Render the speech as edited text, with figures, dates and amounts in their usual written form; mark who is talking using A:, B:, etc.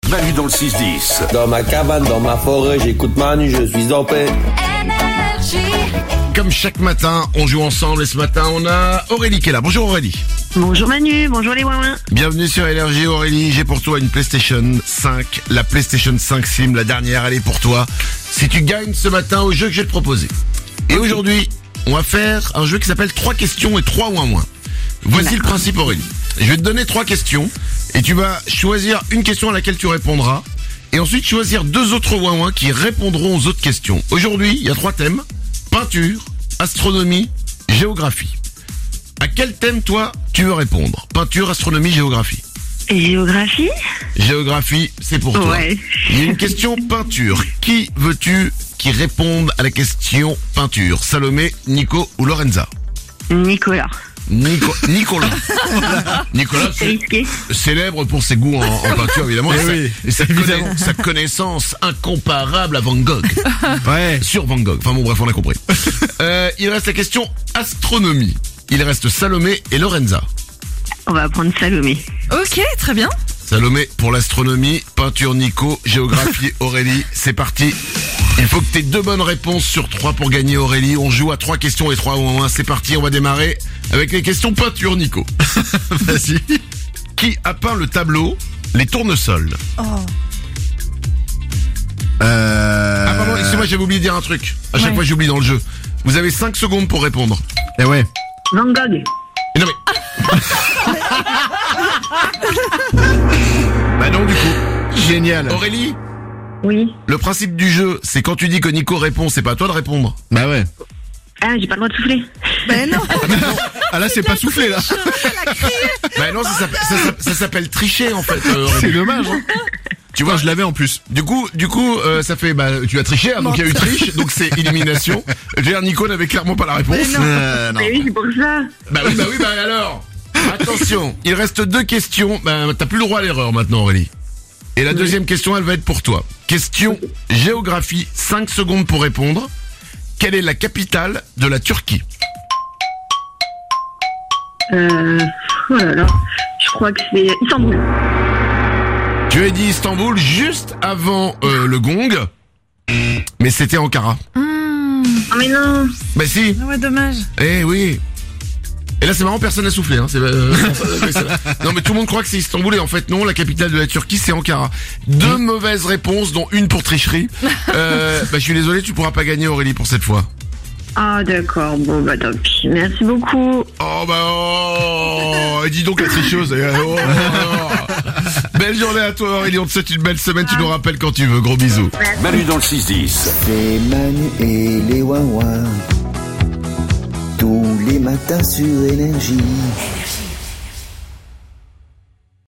A: Manu dans le 6-10.
B: Dans ma cabane, dans ma forêt, j'écoute Manu, je suis en paix.
C: Comme chaque matin, on joue ensemble et ce matin, on a Aurélie qui est là. Bonjour Aurélie.
D: Bonjour Manu, bonjour les ouin-ouin.
C: Bienvenue sur Énergie Aurélie. J'ai pour toi une PlayStation 5. La PlayStation 5 Slim, la dernière, elle est pour toi. Si tu gagnes ce matin au jeu que je vais te proposer. Et aujourd'hui, on va faire un jeu qui s'appelle 3 questions et 3 ouin-ouin. Voici le principe Aurélie. Je vais te donner 3 questions et tu vas choisir une question à laquelle tu répondras. Et ensuite choisir 2 autres ouin-ouin qui répondront aux autres questions. Aujourd'hui, il y a 3 thèmes. Peinture, astronomie, géographie. À quel thème, toi, tu veux répondre? Peinture, astronomie, géographie.
D: Géographie?
C: Géographie, c'est pour toi.
D: Ouais.
C: Il y a une question peinture. Qui veux-tu qui réponde à la question peinture? Salomé, Nico ou Lorenza?
D: Nicolas.
C: Nicolas. Nicolas,
D: C'est risqué.
C: célèbre pour ses goûts en peinture, évidemment. Et sa
E: évidemment.
C: sa connaissance incomparable à Van Gogh.
E: Ouais.
C: Sur Van Gogh. Enfin bon, bref, on a compris. Il reste la question astronomie. Il reste Salomé et Lorenza.
D: On va prendre Salomé.
F: Ok, très bien.
C: Salomé pour l'astronomie, peinture Nico, géographie Aurélie. C'est parti. Il faut que tu aies 2 bonnes réponses sur 3 pour gagner Aurélie. On joue à 3 questions et 3 ouin-ouin. C'est parti, on va démarrer avec les questions peinture Nico.
E: Vas-y.
C: Qui a peint le tableau Les Tournesols?
F: Oh.
C: Ah pardon, excusez-moi, j'avais oublié de dire un truc. À chaque
F: Ouais.
C: fois j'oublie dans le jeu. Vous avez 5 secondes pour répondre.
E: Eh ouais.
D: Van Gogh.
C: Non mais... Bah non du coup.
E: Génial.
C: Aurélie,
D: Oui.
C: le principe du jeu, c'est quand tu dis que Nico répond, c'est pas à toi de répondre.
E: Bah ouais.
D: Ah, j'ai pas le droit de souffler.
F: Ben non.
E: Ah là, c'est pas soufflé, là.
C: Bah non, ça s'appelle tricher en fait.
E: C'est
C: Aurélie.
E: dommage, hein.
C: Tu vois,
E: Je l'avais en plus.
C: Du coup, ça fait, bah, tu as triché, hein, donc il y a eu triche, donc c'est élimination. Je veux dire, Nico n'avait clairement pas la réponse.
F: Mais non.
E: Non.
D: Mais oui, c'est pour ça.
C: Bah oui, bah alors. Attention, il reste 2 questions. Bah, t'as plus le droit à l'erreur maintenant, Aurélie. Et la deuxième question, elle va être pour toi. Question géographie, 5 secondes pour répondre. Quelle est la capitale de la Turquie?
D: Oh là là. Je crois que c'est Istanbul.
C: Tu as dit Istanbul juste avant le gong, mais c'était Ankara.
D: Oh mais non.
C: Bah si,
F: Ouais, dommage.
C: eh oui. Et là c'est marrant, personne n'a soufflé. Hein. Non mais tout le monde croit que c'est Istanbul et en fait non, la capitale de la Turquie c'est Ankara. 2 mauvaises réponses, dont une pour tricherie. Bah je suis désolé, tu pourras pas gagner Aurélie pour cette fois.
D: Ah d'accord, bon bah tant pis. Merci beaucoup.
C: Oh bah oh, et dis donc la tricheuse. Belle journée à toi Aurélie, on te souhaite une belle semaine, tu nous rappelles quand tu veux, gros bisous.
A: Manu dans le 6-10.
G: C'est Manu et les ouin-ouin. Tous les matins sur Énergie.